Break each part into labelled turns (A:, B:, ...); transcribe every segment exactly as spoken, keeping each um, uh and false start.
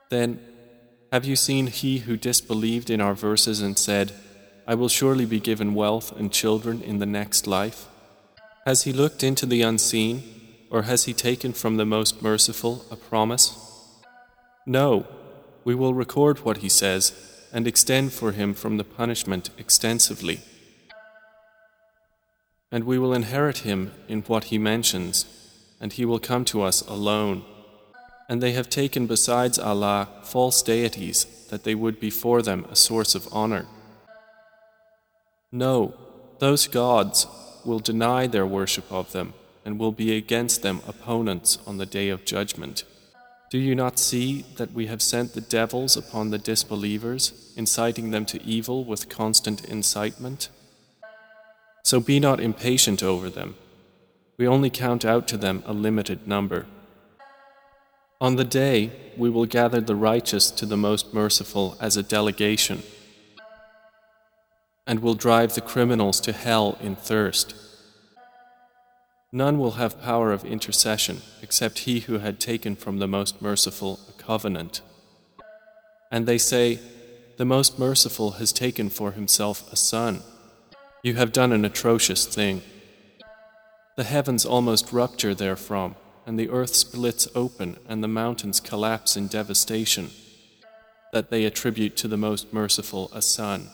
A: Then, have you seen he who disbelieved in our verses and said, I will surely be given wealth and children in the next life? Has he looked into the unseen, or has he taken from the Most Merciful a promise? No, we will record what he says and extend for him from the punishment extensively. And we will inherit him in what he mentions, and he will come to us alone. And they have taken besides Allah false deities that they would be for them a source of honor. No, those gods will deny their worship of them and will be against them opponents on the Day of Judgment. Do you not see that we have sent the devils upon the disbelievers, inciting them to evil with constant incitement? So be not impatient over them. We only count out to them a limited number. On the day, we will gather the righteous to the Most Merciful as a delegation, and will drive the criminals to hell in thirst. None will have power of intercession except he who had taken from the Most Merciful a covenant. And they say, the Most Merciful has taken for himself a son. You have done an atrocious thing. The heavens almost rupture therefrom, and the earth splits open, and the mountains collapse in devastation, that they attribute to the Most Merciful a son.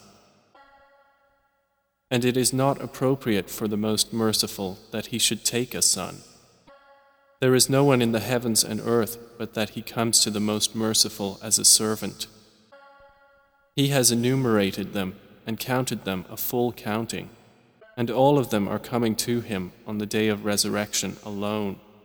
A: And it is not appropriate for the Most Merciful that he should take a son. There is no one in the heavens and earth but that he comes to the Most Merciful as a servant. He has enumerated them and counted them a full counting, and all of them are coming to him on the day of resurrection alone.